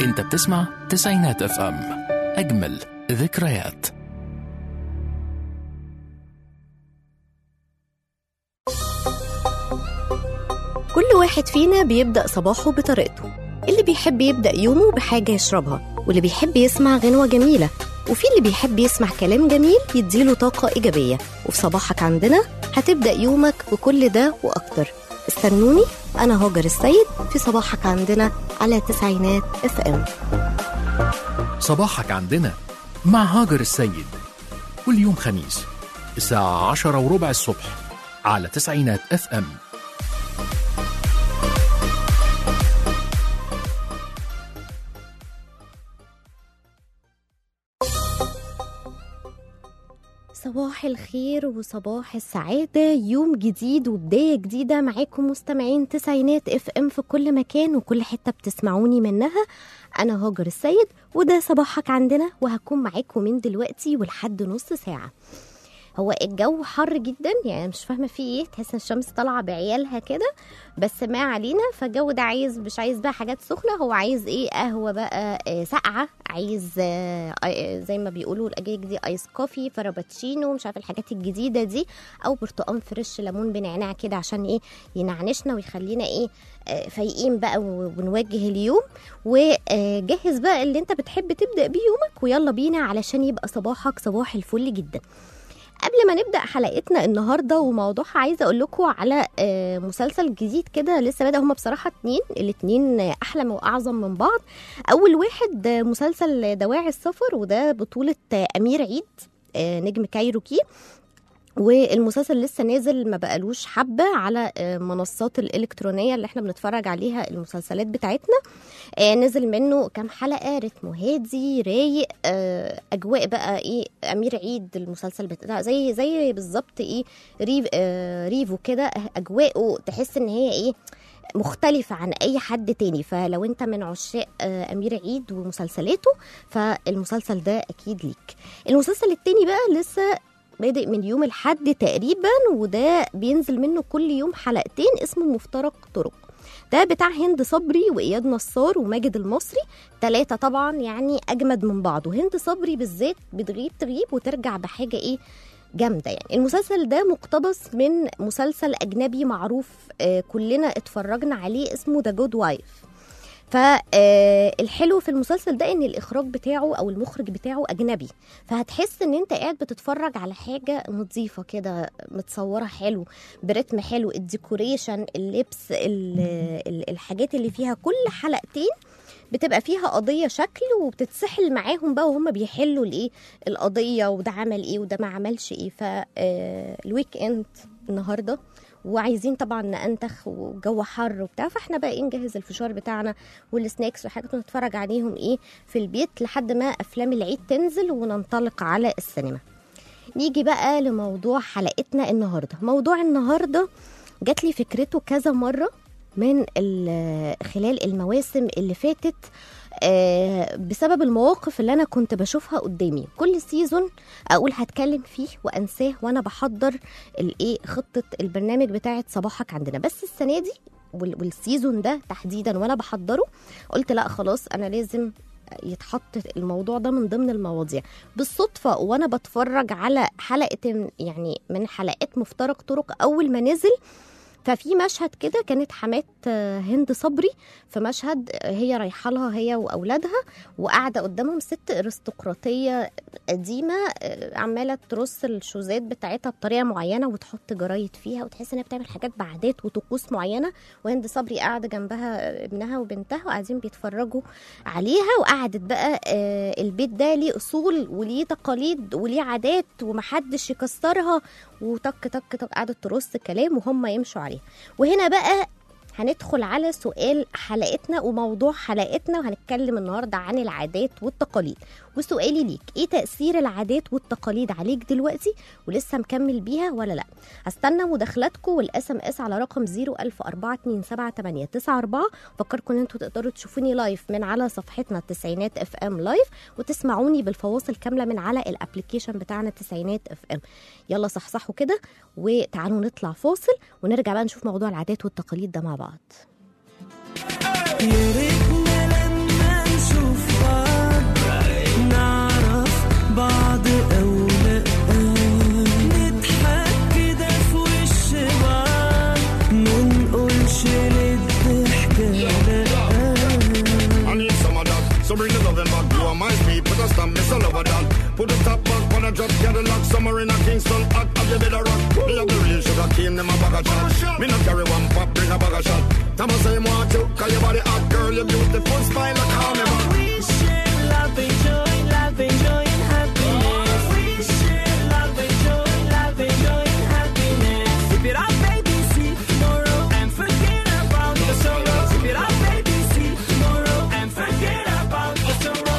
انت بتسمع تسعينات اف ام، اجمل ذكريات. كل واحد فينا بيبدأ صباحه بطريقته. اللي بيحب يبدأ يومه بحاجة يشربها، واللي بيحب يسمع غنوة جميلة، وفي اللي بيحب يسمع كلام جميل يديله طاقة إيجابية. وفي صباحك عندنا هتبدأ يومك بكل ده وأكتر. استنوني، أنا هاجر السيد في صباحك عندنا على تسعينات اف ام. صباحك عندنا مع هاجر السيد، كل يوم خميس الساعة 10:15 الصبح على تسعينات اف ام. صباح الخير وصباح السعادة، يوم جديد وبداية جديدة معاكم مستمعين تسعينات اف ام في كل مكان وكل حتة بتسمعوني منها. أنا هاجر السيد وده صباحك عندنا، وهكون معاكم من دلوقتي ولحد نص ساعة. هو الجو حر جدا، يعني مش فاهمة فيه ايه، تحس ان الشمس طالعة بعيالها كده، بس ما علينا. فالجو ده مش عايز بقى حاجات سخنة، هو عايز ايه؟ قهوة بقى ساقعة، عايز زي ما بيقولوا الأجيال دي ايس كوفي، فرابتشينو، مش عارفة الحاجات الجديدة دي، او برتقان فريش ليمون بنعناع كده عشان ايه؟ ينعنشنا ويخلينا ايه؟ فايقين بقى ونواجه اليوم. وجهز بقى اللي انت بتحب تبدأ بيه يومك، ويلا بينا علشان يبقى صباحك صباح الفل جدا. قبل ما نبدأ حلقتنا النهاردة وموضوعها، عايزة أقول لكم على مسلسل جديد كده لسه بدأ. هما بصراحة الاتنين أحلى وأعظم من بعض. أول واحد مسلسل دواعي السفر، وده بطولة أمير عيد نجم كايروكي، والمسلسل لسه نازل ما بقالوش حبة على منصات الإلكترونية اللي احنا بنتفرج عليها المسلسلات بتاعتنا. نزل منه كام حلقة، رتمه هادي رايق، أجواء بقى إيه؟ أمير عيد المسلسل بتاع زي بالظبط إيه؟ ريفو كده، أجواءه تحس إن هي إيه؟ مختلفة عن أي حد تاني. فلو أنت من عشاق أمير عيد ومسلسلاته، فالمسلسل ده أكيد ليك. المسلسل التاني بقى لسه بادئ من يوم الحد تقريبا، وده بينزل منه كل يوم حلقتين، اسمه مفترق طرق. ده بتاع هند صبري وإياد نصار وماجد المصري، 3 طبعا يعني أجمد من بعض. وهند صبري بالذات تغيب وترجع بحاجة إيه؟ جامدة. يعني المسلسل ده مقتبس من مسلسل أجنبي معروف كلنا اتفرجنا عليه، اسمه The Good Wife. فالحلو في المسلسل ده ان الاخراج بتاعه او المخرج بتاعه اجنبي، فهتحس ان انت قاعد بتتفرج على حاجه نظيفه كده، متصوره حلو برتم حلو، الديكوريشن، اللبس، الحاجات اللي فيها. كل حلقتين بتبقى فيها قضيه شكل، وبتتسحل معاهم بقى وهم بيحلوا الايه القضيه، وده عمل ايه وده ما عملش ايه. فالويك اند النهارده وعايزين طبعا ننتخ وجو حر وبتاع، فاحنا بقى ايه؟ نجهز الفشار بتاعنا والسناكس وحاجات نتفرج عليهم ايه في البيت لحد ما افلام العيد تنزل وننطلق على السينما. نيجي بقى لموضوع حلقتنا النهارده. موضوع النهارده جات لي فكرته كذا مره من خلال المواسم اللي فاتت، بسبب المواقف اللي أنا كنت بشوفها قدامي. كل سيزون أقول هتكلم فيه وأنساه وأنا بحضر خطة البرنامج بتاعت صباحك عندنا. بس السنة دي والسيزون ده تحديدا وأنا بحضره قلت لا خلاص، أنا لازم يتحط الموضوع ده من ضمن المواضيع. بالصدفة وأنا بتفرج على حلقة يعني من حلقات مفترق طرق أول ما نزل، ففي مشهد كده كانت حمات هند صبري في مشهد، هي رايحه لها هي واولادها، وقاعده قدامهم ست ارستقراطيه قديمه عماله ترص الشوزات بتاعتها بطريقه معينه وتحط جرايد فيها، وتحس انها بتعمل حاجات بعادات وطقوس معينه، وهند صبري قاعده جنبها ابنها وبنتها وقاعدين بيتفرجوا عليها. وقعدت بقى البيت ده ليه اصول وليه تقاليد وليه عادات ومحدش يكسرها، وتك تك تك قعدت ترص كلام وهم يمشوا عليه. وهنا بقى هندخل على سؤال حلقتنا وموضوع حلقتنا، وهنتكلم النهاردة عن العادات والتقاليد. وسؤالي ليك، ايه تأثير العادات والتقاليد عليك دلوقتي؟ ولسه مكمل بيها ولا لا؟ هستنى مداخلاتكم والاسم اس على رقم 010427894. فكركم ان انتوا تقدروا تشوفوني لايف من على صفحتنا التسعينات اف ام لايف، وتسمعوني بالفواصل كاملة من على الابليكيشن بتاعنا التسعينات اف ام. يلا صحصحوا كده وتعالوا نطلع فاصل ونرجع بقى نشوف موضوع العادات والتقاليد ده مع بعض. يا ريتنا لما نشوف Put the top back on a drop, Cadillac, summer in a Kingston, hot, have you been a rock? Me have the real sugar cane, them a bag of shot. Me not carry one pop, bring a bag of shot. Thomas say him want you, cause your body hot, girl, you beautiful smile, like call me back. We share love and joy and happiness. We share love and joy and happiness. Keep it up, baby, see tomorrow and forget about the sorrow. Keep it up, baby, see tomorrow and forget about the sorrow.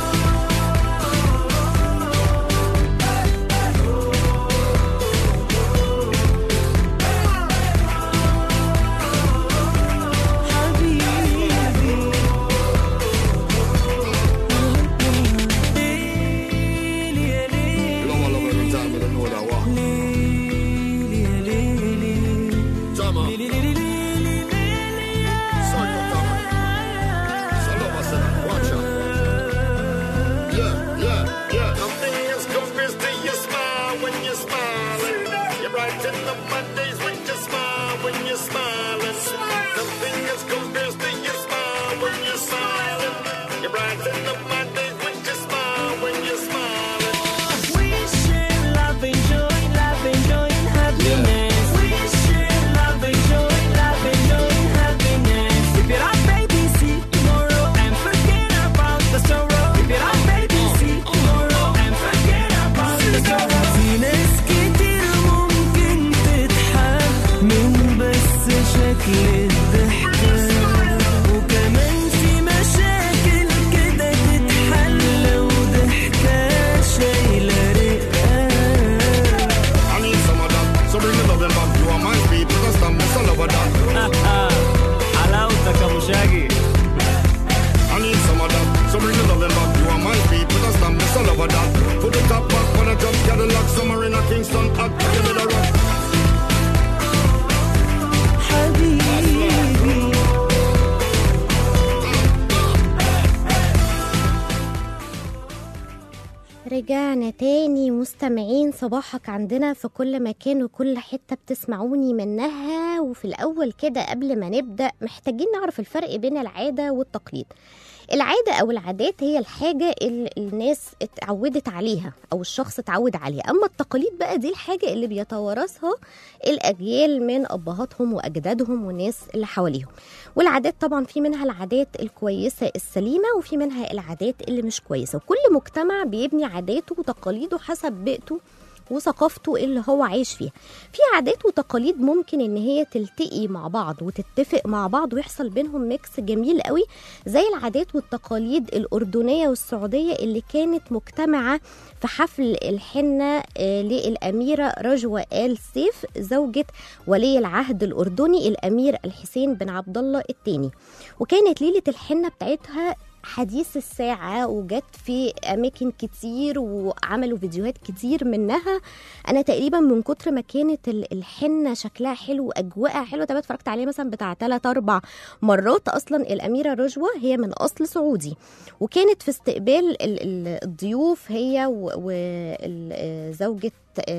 رجعنا تاني مستمعين. صباحك عندنا في كل مكان وكل حتة بتسمعوني منها. وفي الأول كده قبل ما نبدأ محتاجين نعرف الفرق بين العادة والتقليد. العادة أو العادات هي الحاجة اللي الناس اتعودت عليها أو الشخص اتعود عليها. أما التقاليد بقى دي الحاجة اللي بيتوارثها الأجيال من أبهاتهم وأجدادهم والناس اللي حواليهم. والعادات طبعا في منها العادات الكويسة السليمة وفي منها العادات اللي مش كويسة. وكل مجتمع بيبني عاداته وتقاليده حسب بيئته وثقافته اللي هو عايش فيها. في عادات وتقاليد ممكن ان هي تلتقي مع بعض وتتفق مع بعض ويحصل بينهم ميكس جميل قوي، زي العادات والتقاليد الأردنية والسعودية اللي كانت مجتمعة في حفل الحنة للأميرة رجوة آل سيف زوجة ولي العهد الأردني الأمير الحسين بن عبد الله الثاني. وكانت ليلة الحنة بتاعتها حديث الساعة وجت في أماكن كتير وعملوا فيديوهات كتير منها. أنا تقريبا من كتر ما كانت الحنة شكلها حلو وأجواءها حلوة تبقى اتفرجت عليها مثلا بتاع 3-4 مرات. أصلا الأميرة رجوة هي من أصل سعودي، وكانت في استقبال الضيوف هي وزوجة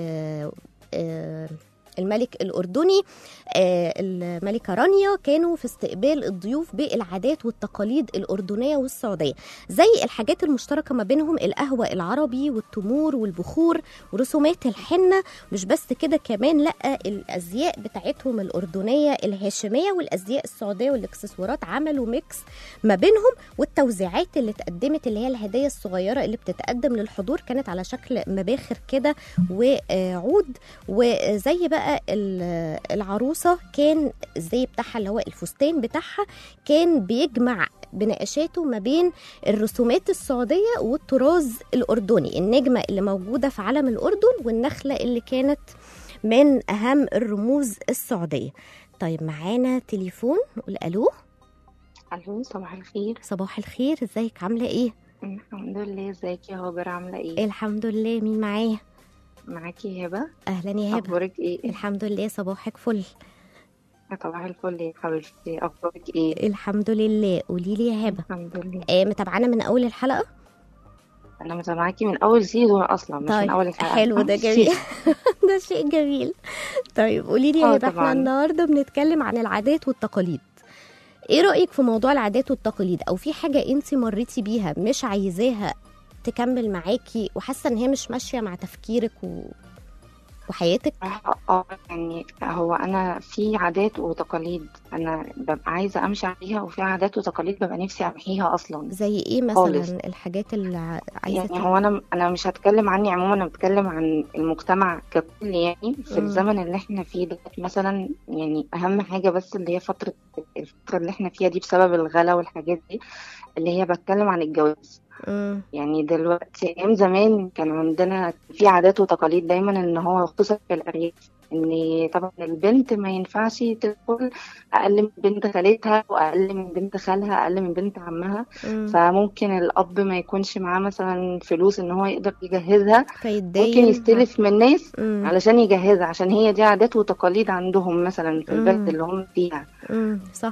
الملك الأردني الملكة رانيا. كانوا في استقبال الضيوف بالعادات والتقاليد الأردنية والسعودية، زي الحاجات المشتركة ما بينهم القهوة العربي والتمور والبخور ورسومات الحنة. مش بس كده كمان، لأ الأزياء بتاعتهم الأردنية الهاشمية والأزياء السعودية والإكسسوارات عملوا ميكس ما بينهم. والتوزيعات اللي اتقدمت اللي هي الهدايا الصغيرة اللي بتتقدم للحضور كانت على شكل مباخر كده وعود. وزي بقى العروسة كان الزي بتاعها اللي هو الفستان بتاعها كان بيجمع بنقاشاته ما بين الرسومات السعودية والطراز الأردني، النجمة اللي موجودة في علم الأردن والنخلة اللي كانت من أهم الرموز السعودية. طيب معانا تليفون، نقول ألو. الو، صباح الخير. صباح الخير، ازيك عاملة ايه؟ الحمد لله. ازيك يا هاجر، عاملة ايه؟ الحمد لله. مين معايا؟ معاكي هبة. اهلا يا هبة، اخبارك ايه؟ الحمد لله. صباحك فل. صباح الفل يا حبيبتي، اخبارك ايه؟ الحمد لله. قولي لي يا هبة، الحمد لله. متابعانا من اول الحلقة؟ انا متابعاكي من اول سيزون اصلا، مش طيب من اول الحلقة. حلو، ده جميل. ده شيء جميل. طيب قولي لي يا هبة، احنا النهارده بنتكلم عن العادات والتقاليد. ايه رأيك في موضوع العادات والتقاليد؟ او في حاجة انت مريتي بيها مش عايزاها تكمل معاكي وحاسه ان هي مش ماشيه مع تفكيرك وحياتك؟ يعني هو انا في عادات وتقاليد انا ببقى عايزه امشي عليها، وفي عادات وتقاليد ببقى نفسي امحيها اصلا زي ايه مثلا خالص. الحاجات اللي عايزه يعني هو انا مش هتكلم عني عموما، انا بتكلم عن المجتمع ككل. يعني في الزمن اللي احنا فيه ده مثلا، يعني اهم حاجه بس اللي هي الفتره اللي احنا فيها دي بسبب الغلا والحاجات دي، اللي هي بتكلم عن الجواز. يعني دلوقتي ايام زمان كان عندنا في عادات وتقاليد دايما، ان هو خصوصا في الارياف، ان طبعا البنت ما ينفعش تدخل اقل من بنت خالتها، واقل من بنت خالها، اقل من بنت عمها. فممكن الاب ما يكونش معاه مثلا فلوس ان هو يقدر يجهزها، ممكن يستلف من الناس علشان يجهزها، عشان هي دي عادات وتقاليد عندهم مثلا في البلد اللي هم فيها. صح.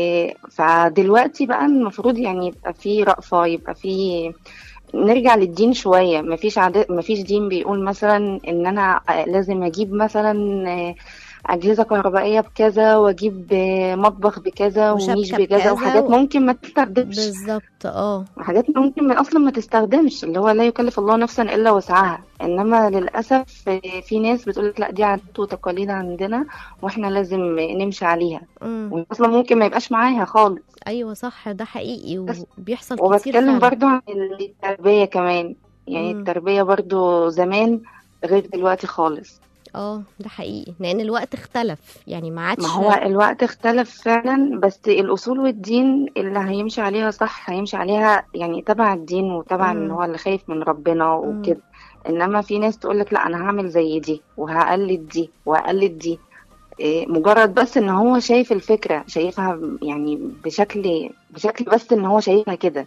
فدلوقتي بقى المفروض يعني يبقى في رأفة، يبقى في نرجع للدين شوية. مفيش دين بيقول مثلا ان انا لازم اجيب مثلا أجهزة كهربائية بكذا، واجيب مطبخ بكذا، ونيش بكذا، وحاجات ممكن ما تستخدمش. بالظبط. وحاجات ممكن اصلا ما تستخدمش، اللي هو لا يكلف الله نفسا الا وسعها. انما للاسف في ناس بتقولك لا دي عادات وتقاليد عندنا واحنا لازم نمشي عليها، واصلا ممكن ما يبقاش معاها خالص. ايوه صح، ده حقيقي وبيحصل كتير. وبتكلم برضو عن التربية كمان، يعني التربية برضو زمان غير دلوقتي خالص. ده حقيقي، لان الوقت اختلف، يعني ما عادش. ما هو الوقت اختلف فعلا، بس الاصول والدين اللي هيمشي عليها صح هيمشي عليها، يعني تبع الدين وتبع ان هو اللي خايف من ربنا وكده. انما في ناس تقولك لا انا هعمل زي دي وهقلد دي وهقلد دي، مجرد بس ان هو شايف الفكرة، شايفها يعني بشكل بس ان هو شايفها كده،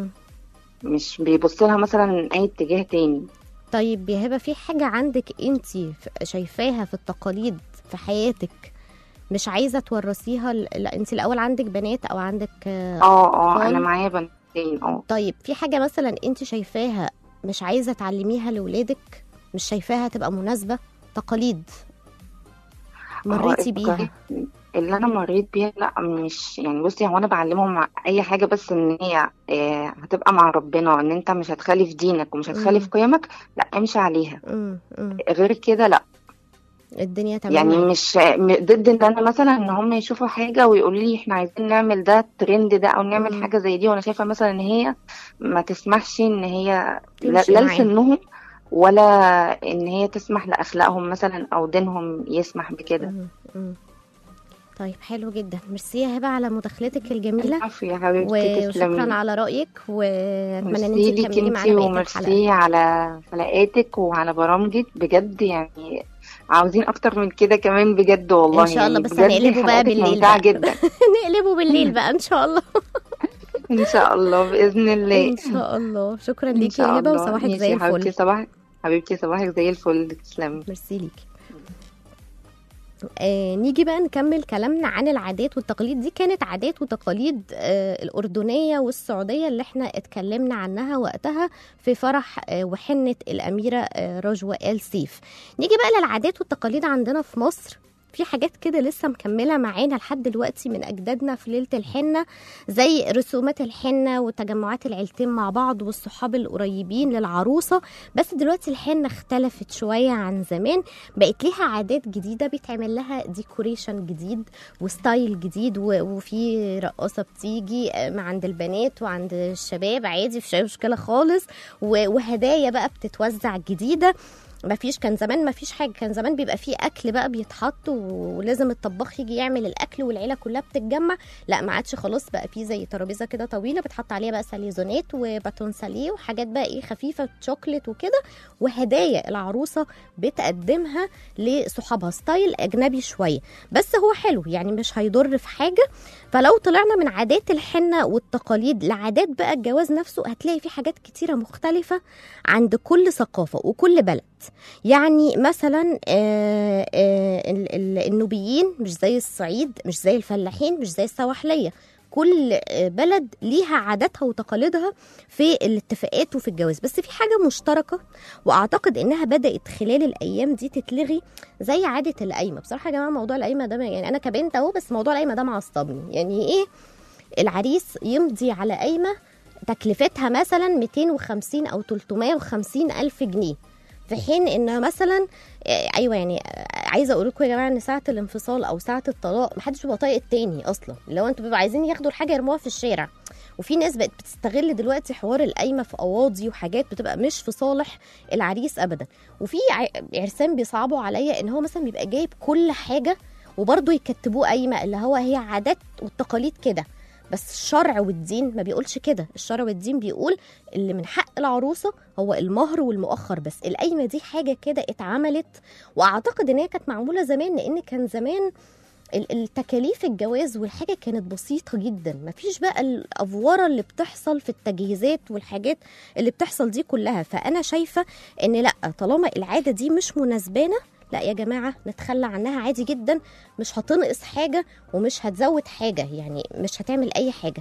مش بيبص لها مثلا اي اتجاه تاني. طيب يا هبة، في حاجة عندك انتي شايفاها في التقاليد في حياتك مش عايزة تورثيها؟ لا انتي الأول عندك بنات أو عندك أنا معايا بنتين. طيب في حاجة مثلا انتي شايفاها مش عايزة تعلميها لولادك، مش شايفاها تبقى مناسبة؟ تقاليد مريتي بيها؟ اللي انا مريت بيها لا مش يعني، بصي هو انا بعلمهم مع اي حاجه، بس ان هي هتبقى مع ربنا، ان انت مش هتخالف دينك ومش هتخالف قيمك، لا امشي عليها. غير كده لا، الدنيا تمام. يعني مش ضد ان انا مثلا ان هم يشوفوا حاجه ويقولوا لي احنا عايزين نعمل ده الترند ده، او نعمل حاجه زي دي، وانا شايفه مثلا ان هي ما تسمحش، ان هي لا لسنهم، ولا ان هي تسمح لاخلاقهم مثلا او دينهم يسمح بكده. طيب حلو جدا، ميرسي يا هبه على مداخلتك الجميله. العفو يا حبيبتي، وشكرا على رايك، واتمنى ان انت تكملي معانا بقيه الحلقه. وميرسي على حلقاتك وعلى برامجك بجد، يعني عاوزين اكتر من كده كمان بجد والله. ان شاء الله، يعني بس هنقلبه بقى بالليل بقى جدا. نقلبه بالليل بقى ان شاء الله. ان شاء الله باذن الله. ان شاء الله. شكرا ليكي يا هبه، وصباحك زي الفل. حبيبتي صباحك زي الفل، تسلمي. ميرسي ليكي. نيجي بقى نكمل كلامنا عن العادات والتقاليد. دي كانت عادات وتقاليد الأردنية والسعودية اللي احنا اتكلمنا عنها وقتها في فرح وحنة الأميرة رجوة آل سيف. نيجي بقى للعادات والتقاليد عندنا في مصر. في حاجات كده لسه مكملة معانا لحد دلوقتي من أجدادنا في ليلة الحنة، زي رسومات الحنة وتجمعات العيلتين مع بعض والصحاب القريبين للعروسة. بس دلوقتي الحنة اختلفت شوية عن زمان، بقت ليها عادات جديدة، بيتعمل لها ديكوريشن جديد وستايل جديد، وفي رقاصة بتيجي عند البنات وعند الشباب عادي، في مشكلة خالص، وهدايا بقى بتتوزع جديدة. كان زمان ما فيش حاجه، كان زمان بيبقى فيه اكل بقى بيتحط ولازم الطباخ يجي يعمل الاكل والعيله كلها بتتجمع. لا ما عادش، خلاص بقى فيه زي ترابيزه كده طويله بتحط عليها بقى ساليزونات وباتون ساليه وحاجات بقى ايه خفيفه، شوكليت وكده، وهدايا العروسه بتقدمها لصحابها، ستايل اجنبي شويه بس هو حلو، يعني مش هيضر في حاجه. فلو طلعنا من عادات الحنه والتقاليد لعادات بقى الجواز نفسه، هتلاقي فيه حاجات كتيره مختلفه عند كل ثقافه وكل بلد. يعني مثلا النوبيين مش زي الصعيد، مش زي الفلاحين، مش زي السواحلية. كل بلد ليها عاداتها وتقاليدها في الاتفاقات وفي الجواز. بس في حاجة مشتركة، وأعتقد إنها بدأت خلال الأيام دي تتلغي، زي عادة القايمة. بصراحة يا جماعة موضوع القايمة ده، يعني أنا كبنت أهو، بس موضوع القايمة ده معصبني. يعني إيه العريس يمضي على قايمة تكلفتها مثلا 250 أو 350 ألف جنيه، في حين ان مثلا ايوه يعني عايزه اقول لكم يا جماعه ان ساعه الانفصال او ساعه الطلاق محدش بيبقى طايق التاني اصلا، لو انتوا بيبقوا عايزين ياخدوا الحاجه يرموها في الشارع. وفي ناس بقت بتستغل دلوقتي حوار القايمه في قواضي وحاجات بتبقى مش في صالح العريس ابدا. وفي عرسان بيصعبوا عليا ان هو مثلا بيبقى جايب كل حاجه وبرضه يكتبوه قايمه، اللي هو هي عادات والتقاليد كده، بس الشرع والدين ما بيقولش كده. الشرع والدين بيقول اللي من حق العروسة هو المهر والمؤخر بس. القايمة دي حاجة كده اتعملت، وأعتقد إن هي كانت معمولة زمان، لأن كان زمان التكاليف الجواز والحاجة كانت بسيطة جدا، ما فيش بقى الأفوارة اللي بتحصل في التجهيزات والحاجات اللي بتحصل دي كلها. فأنا شايفة إن لأ، طالما العادة دي مش مناسبانا، لا يا جماعة نتخلى عنها عادي جدا، مش هتنقص حاجة ومش هتزود حاجة، يعني مش هتعمل أي حاجة.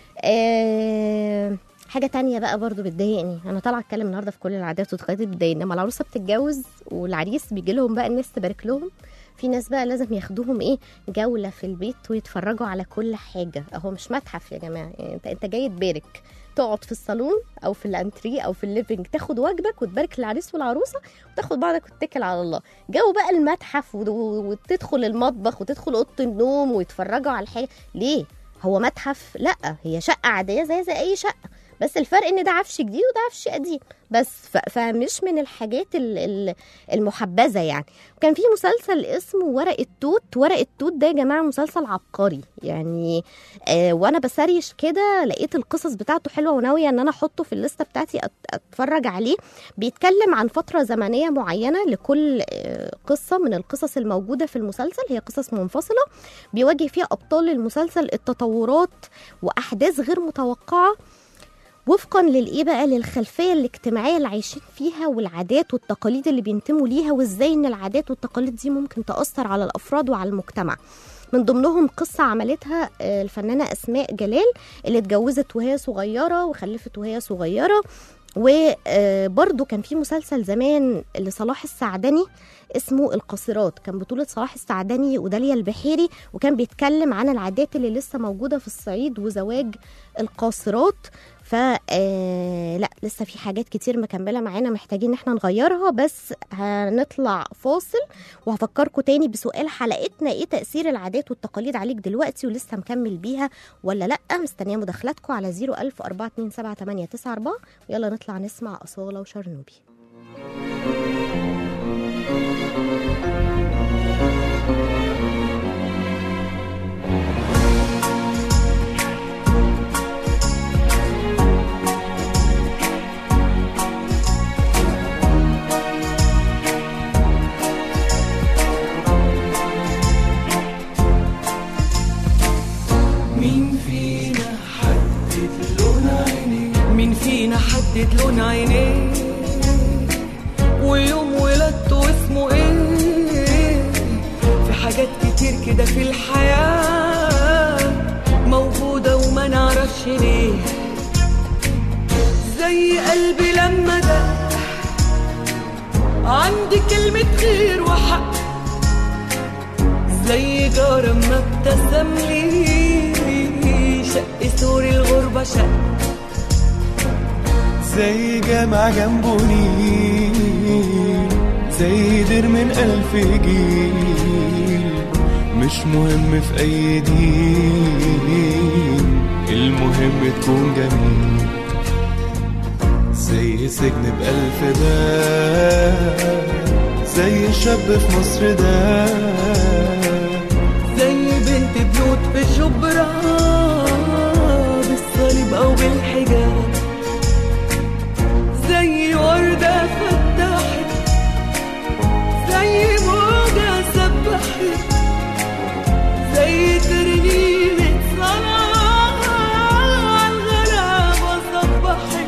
حاجة تانية بقى برضو بتضايقني، أنا طالعة أتكلم النهاردة في كل العادات والتقاليد بتضايقني. لما العروسة بتتجوز والعريس بيجي لهم بقى الناس تبارك لهم، في ناس بقى لازم ياخدوهم ايه جولة في البيت ويتفرجوا على كل حاجة. اهو مش متحف يا جماعة، يعني انت جاي تبارك، تقعد في الصالون او في الانتريه او في الليفنج، تاخد واجبك وتبارك للعريس والعروسه وتاخد بعضك وتتكل على الله. جو بقى المتحف وتدخل المطبخ وتدخل اوضه النوم ويتفرجوا على الحاجه. ليه؟ هو متحف؟ لا، هي شقه عاديه زي اي شقه، بس الفرق ان ده عفش جديد وده عفش قديم بس. فمش من الحاجات المحبذه يعني. كان في مسلسل اسمه ورق التوت. ورق التوت ده يا جماعه مسلسل عبقري يعني. وانا بسريش كده لقيت القصص بتاعته حلوه، وناويه ان انا احطه في الليسته بتاعتي اتفرج عليه. بيتكلم عن فتره زمنيه معينه لكل قصه من القصص الموجوده في المسلسل، هي قصص منفصله بيواجه فيها ابطال المسلسل التطورات واحداث غير متوقعه وفقا للايه بقى، للخلفيه الاجتماعيه اللي عايشين فيها والعادات والتقاليد اللي بينتموا ليها، وازاي ان العادات والتقاليد دي ممكن تاثر على الافراد وعلى المجتمع. من ضمنهم قصه عملتها الفنانه اسماء جلال اللي اتجوزت وهي صغيره وخلفت وهي صغيره. وبرضو كان في مسلسل زمان لصلاح السعدني اسمه القاصرات، كان بطولة صلاح السعدني وداليا البحيري، وكان بيتكلم عن العادات اللي لسه موجودة في الصعيد وزواج القاصرات. لا لسه في حاجات كتير مكملة معانا محتاجين ان احنا نغيرها، بس هنطلع فاصل وهفكركم تاني بسؤال حلقتنا: ايه تأثير العادات والتقاليد عليك دلوقتي ولسه مكمل بيها ولا لا؟ مستنية مداخلاتكم على 010427894. ويلا نطلع نسمع أصالة وشرنوبي. حدد لون عينيه ويوم ولادته اسمه ايه. في حاجات كتير كده في الحياة موجودة وما نعرفش ليه، زي قلبي لما ده عندي كلمة خير وحق، زي جارة ما ابتسم لي شق سور الغربة شق، زي جامع جنبه نيل، زي دير من 1000 جيل. مش مهم في أي دين، المهم تكون جميل. زي سجن ب1000 باب، زي شاب في مصر ده، زي بنت بيوت في شبرا بالصليب أو بالحجاب، زي وردة فتحت، زي موجة سبحت، زي ترنيمة صلاة عالغلابة صبحت.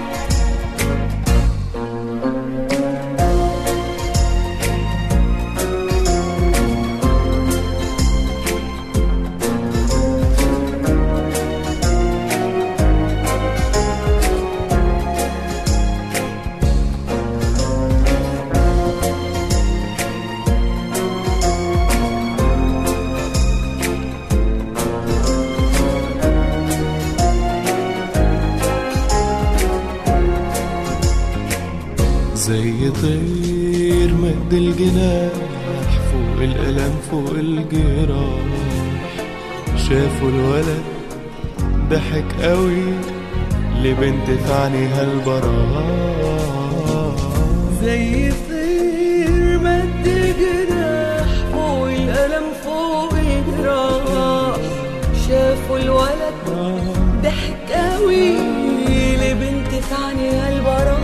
زي طير مد الجناح فوق الألم فوق الجراح شافوا الولد ضحك قوي لبنت في عينيها البراح زي طير مد الجناح فوق الألم فوق الجراح شافوا الولد ضحك قوي لبنت في عينيها البراح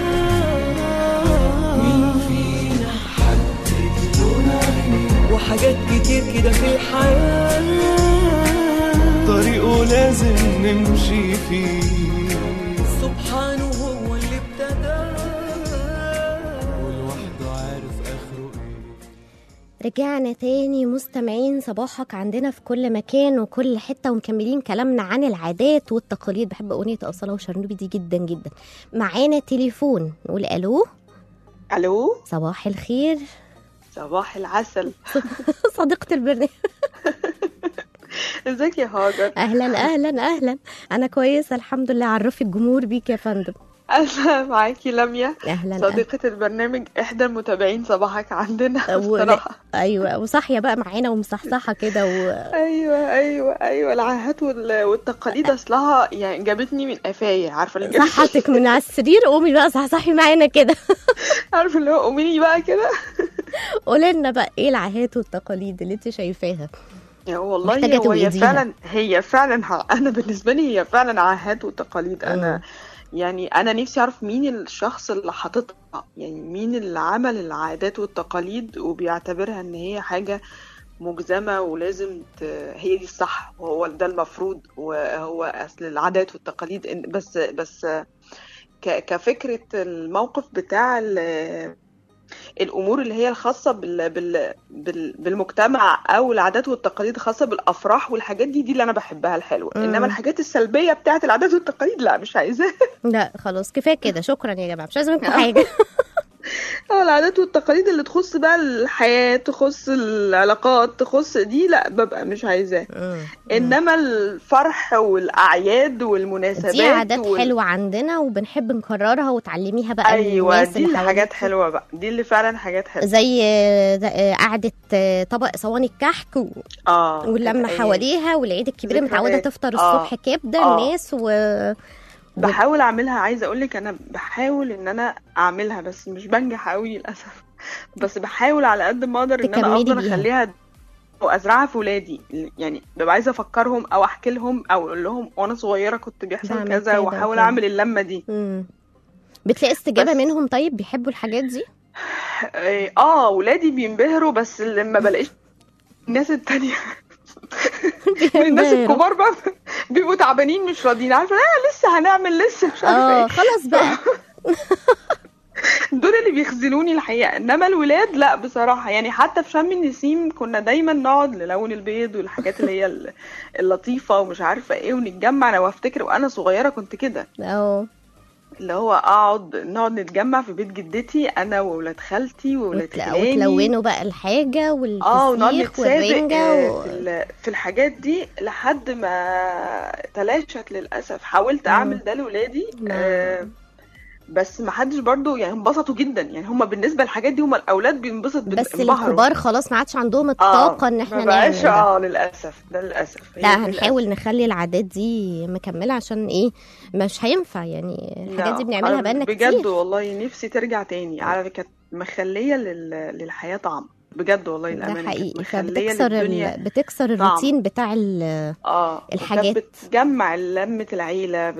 مين فينا حد بدون عينيه وحاجات كتير كده في الحياة طريقه لازم نمشي فيه سبحانه هو اللي ابتدى ولوحده عارف آخره إيه. رجعنا تاني مستمعين صباحك عندنا في كل مكان وكل حتة ومكملين كلامنا عن العادات والتقاليد. بحب أغنية أصالة وشرنوبي دي جدا جدا. معانا تليفون نقول ألو. الو صباح الخير. صباح العسل. صديقة البرنامج. ازيك يا هاجر؟ أهلا أهلا أهلا. أنا كويسة الحمد لله. عرفي الجمهور بيك يا فندم. اهلا معاكي لميا أهلا صديقة البرنامج، احدى المتابعين صباحك عندنا بصراحة. أيوة وصاحية بقى معانا ومصحصحة كده ايوه العاهات والتقاليد اصلها يعني جابتني من قفايا، عارفه اللي صحتك من على السرير. قومي بقى صحصحي معانا كده. عارفه اللي هو قومي بقى كده. قولي لنا بقى ايه العادات والتقاليد اللي انت شايفاها؟ والله هي فعلا انا بالنسبه لي هي فعلا عاهات وتقاليد. انا نفسي اعرف مين الشخص اللي حاططها، يعني مين اللي عمل العادات والتقاليد وبيعتبرها ان هي حاجه مجزمه ولازم هي دي الصح وهو ده المفروض وهو اصل العادات والتقاليد. بس كفكره الموقف بتاع الامور اللي هي الخاصه بالمجتمع او العادات والتقاليد الخاصه بالافراح والحاجات دي اللي انا بحبها الحلوه. انما الحاجات السلبيه بتاعه العادات والتقاليد لا مش عايزاها. لا خلاص كفايه كده. شكرا يا جماعه مش عايزه منكم حاجه. العادات والتقاليد اللي تخص بقى الحياه، تخص العلاقات، تخص دي لا ببقى مش عايزاه. انما الفرح والاعياد والمناسبات دي عادات حلوه عندنا وبنحب نكررها وتعلميها بقى ايوه دي اللي حاجات حلوه بقى، دي اللي فعلا حاجات حلوه زي قعده طبق صواني الكحك واللمه حواليها والعيد الكبير متعوده تفطر الصبح كبده الناس بحاول اعملها. عايزه اقول لك انا بحاول ان انا اعملها بس مش بنجح قوي للاسف. بس بحاول على قد ما اقدر ان انا افضل اخليها وازرعها في ولادي. يعني ببقى عايزه افكرهم او احكي لهم او اقول لهم وانا صغيره كنت بيحصل كذا واحاول اعمل اللمه دي. بتلاقي استجابه منهم؟ طيب بيحبوا الحاجات دي؟ ولادي بينبهروا بس لما بلاقيش الناس التانية الناس الكبار بقى بيبقوا تعبانين مش راضيين، عارفه لسه هنعمل لسه مش عارفه خلاص بقى. دول اللي بيخزنوني الحقيقه. انما الولاد لا بصراحه، يعني حتى في شم النسيم كنا دايما نقعد نلون البيض والحاجات اللي هي اللطيفه ومش عارفه ايه ونتجمع. انا وافتكر وانا صغيره كنت كده اللي هو نقعد نتجمع في بيت جدتي انا وولاد خالتي وولاد خلاني وتلونوا بقى الحاجه والفسيخ والرنجه في الحاجات دي لحد ما تلاشت للاسف. حاولت اعمل ده لولادي بس ما حدش برضو يعني انبسطوا جدا. يعني هم بالنسبه للحاجات دي هم الاولاد بينبسط بس الكبار خلاص ما عادش عندهم الطاقه ان احنا نعمل ده. للاسف لا هنحاول نخلي العادات دي مكمله عشان ايه مش هينفع. يعني الحاجات دي بنعملها بقالنا كتير بجد والله. نفسي ترجع تاني على كانت مخليه للحياه طعم بجد والله الامانه. ده حقيقي. بتكسر الروتين بتاع الحاجات. بتجمع لمه العيله،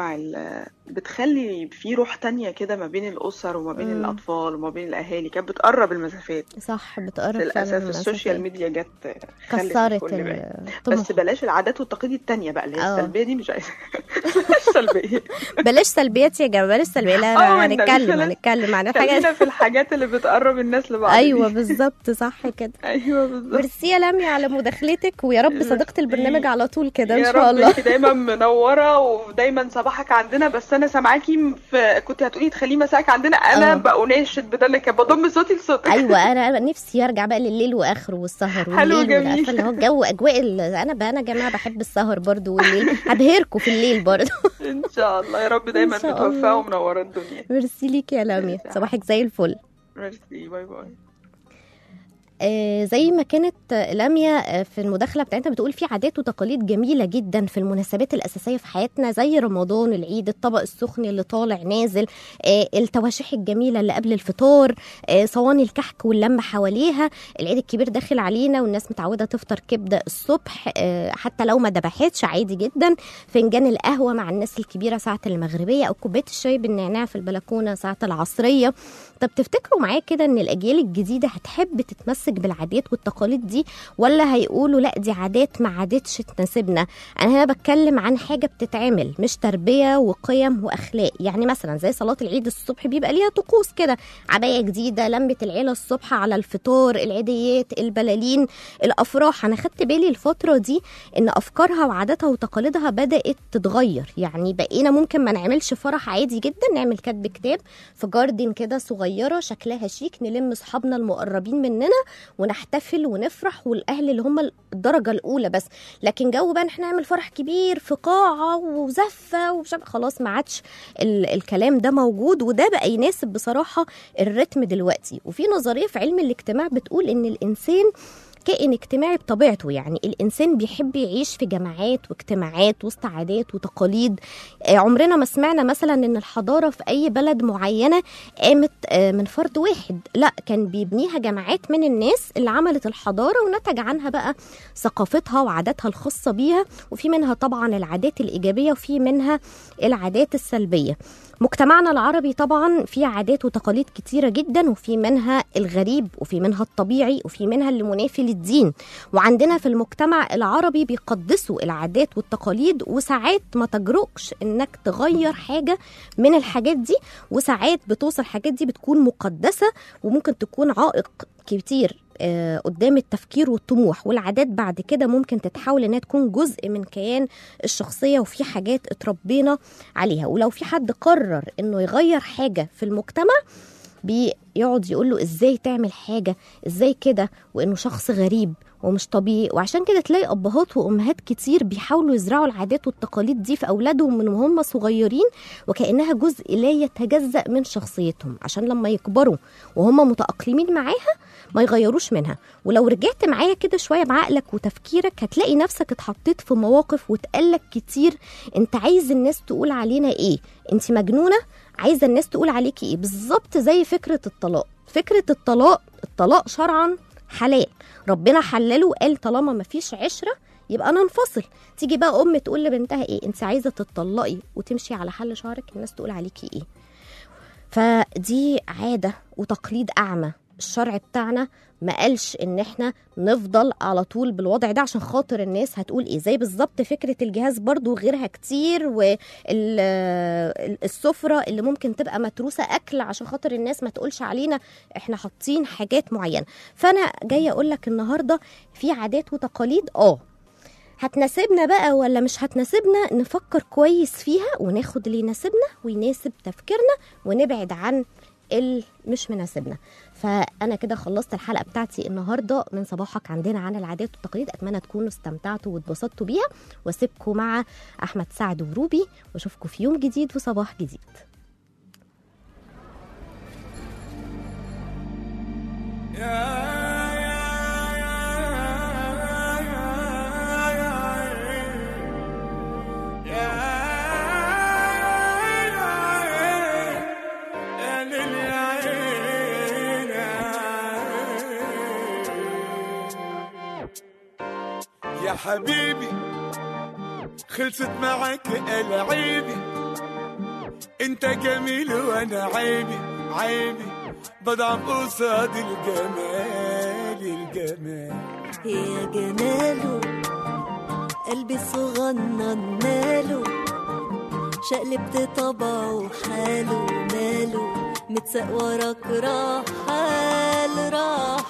بتخلي في روح تانية كده ما بين الاسر وما بين الاطفال وما بين الاهالي. كانت بتقرب المسافات. صح بتقرب للاسف السوشيال ميديا جت كسرت بس بلاش العادات والتقاليد التانية بقى اللي هي السلبيه دي مش عايزه. سلبيه بلاش سلبيات يا جماعه بلاش سلبيه. لا هنتكلم عن الحاجات في الحاجات اللي بتقرب الناس لبعض. ايوه بالظبط صح كده. ايوه بالظبط. ميرسي يا لميا على مداخلتك ويا رب صديقه البرنامج على طول كده ان شاء الله. يا رب دايما منوره ودايما صباحك عندنا. بس انا سامعاكي كنت هتقولي تخليه مساك عندنا. انا بأناشد بدل بضم صوتي لصوتك. ايوه انا نفسي ارجع بقى لليل واخره والسهر حلو جميل اللي هو الجو اجواء. انا يا جماعه بحب السهر برضو والليل. هبهركم في الليل برضو. ان شاء الله، يا رب دايما متوفقه ومنوره الدنيا. ميرسي ليك يا لميا، صباحك زي الفل. ميرسي، باي باي. زي ما كانت لميا في المداخله بتاعتنا بتقول في عادات وتقاليد جميله جدا في المناسبات الاساسيه في حياتنا، زي رمضان، العيد، الطبق السخن اللي طالع نازل، التواشيح الجميله اللي قبل الفطار، صواني الكحك واللمه حواليها، العيد الكبير داخل علينا والناس متعوده تفطر كبده الصبح حتى لو ما ذبحتش عادي جدا، فنجان القهوه مع الناس الكبيره ساعه المغربيه، او كوبايه الشاي بالنعناع في البلكونه ساعه العصريه. طب تفتكروا معايا كده ان الاجيال الجديده هتحب تتمسك بالعادات والتقاليد دي، ولا هيقولوا لا دي عادات ما عادتش تناسبنا؟ انا هنا بتكلم عن حاجه بتتعمل، مش تربيه وقيم واخلاق. يعني مثلا زي صلاه العيد الصبح بيبقى ليها طقوس كده، عبايه جديده، لمه العيله الصبح على الفطار، العيديات، البلالين، الافراح. انا خدت بالي الفتره دي ان افكارها وعاداتها وتقاليدها بدات تتغير. يعني بقينا ممكن ما نعملش فرح عادي جدا، نعمل كتب كتاب في جاردن كده صغيره شكلها شيك، نلم اصحابنا المقربين مننا ونحتفل ونفرح، والاهل اللي هم الدرجه الاولى بس. لكن جو بقى احنا نعمل فرح كبير في قاعه وزفه خلاص ما عادش الكلام ده موجود، وده بقى يناسب بصراحه الريتم دلوقتي. وفي نظريه في علم الاجتماع بتقول ان الانسان كائن اجتماعي بطبيعته، يعني الإنسان بيحب يعيش في جماعات واجتماعات وسط عادات وتقاليد. عمرنا ما سمعنا مثلا ان الحضارة في أي بلد معينة قامت من فرد واحد، لا كان بيبنيها جماعات من الناس اللي عملت الحضارة ونتج عنها بقى ثقافتها وعاداتها الخاصة بيها، وفي منها طبعا العادات الإيجابية وفي منها العادات السلبية. مجتمعنا العربي طبعا فيه عادات وتقاليد كتيرة جدا، وفي منها الغريب وفي منها الطبيعي وفي منها اللي منافي للدين. وعندنا في المجتمع العربي بيقدسوا العادات والتقاليد، وساعات ما تجرؤش انك تغير حاجة من الحاجات دي، وساعات بتوصل الحاجات دي بتكون مقدسة وممكن تكون عائق كتير قدام التفكير والطموح. والعادات بعد كده ممكن تتحول انها تكون جزء من كيان الشخصية، وفي حاجات اتربينا عليها. ولو في حد قرر انه يغير حاجة في المجتمع بيقعد يقول له ازاي تعمل حاجة ازاي كده، وانه شخص غريب ومش طبيعي. وعشان كده تلاقي ابهات وامهات كتير بيحاولوا يزرعوا العادات والتقاليد دي في اولادهم من وهم صغيرين، وكأنها جزء لا يتجزأ من شخصيتهم، عشان لما يكبروا وهم متأقلمين معاها ما يغيروش منها. ولو رجعت معايا كده شوية بعقلك وتفكيرك هتلاقي نفسك اتحطيت في مواقف وتقلك كتير انت عايز الناس تقول علينا ايه، انت مجنونة، عايزة الناس تقول عليكي ايه. بالظبط زي فكرة الطلاق. فكرة الطلاق شرعا حلال، ربنا حلله وقال طالما ما فيش عشرة يبقى ننفصل. تيجي بقى ام تقول لبنتها ايه، انت عايزة تطلقي وتمشي على حل شعرك، الناس تقول عليكي ايه. فدي عادة وتقليد اعمى. الشرع بتاعنا ما قالش ان احنا نفضل على طول بالوضع ده عشان خاطر الناس هتقول ايه. زي بالظبط فكرة الجهاز برضو غيرها كتير، والسفرة اللي ممكن تبقى متروسة اكل عشان خاطر الناس ما تقولش علينا احنا حاطين حاجات معينة. فانا جاية اقول لك النهاردة في عادات وتقاليد هتناسبنا بقى ولا مش هتناسبنا، نفكر كويس فيها وناخد اللي يناسبنا ويناسب تفكيرنا ونبعد عن مش مناسبنا. فأنا كده خلصت الحلقة بتاعتي النهاردة من صباحك عندنا عن العادات والتقاليد. أتمنى تكونوا استمتعتوا واتبسطتوا بيها، واسيبكم مع أحمد سعد وروبي، واشوفكم في يوم جديد وصباح جديد. يا حبيبي خلصت معاك العيبي، انت جميل وانا عيبي بضعف قصاد الجمال. يا جماله قلبي صغنن ماله، شقلبت طبعه حاله ماله، متساق وراك راح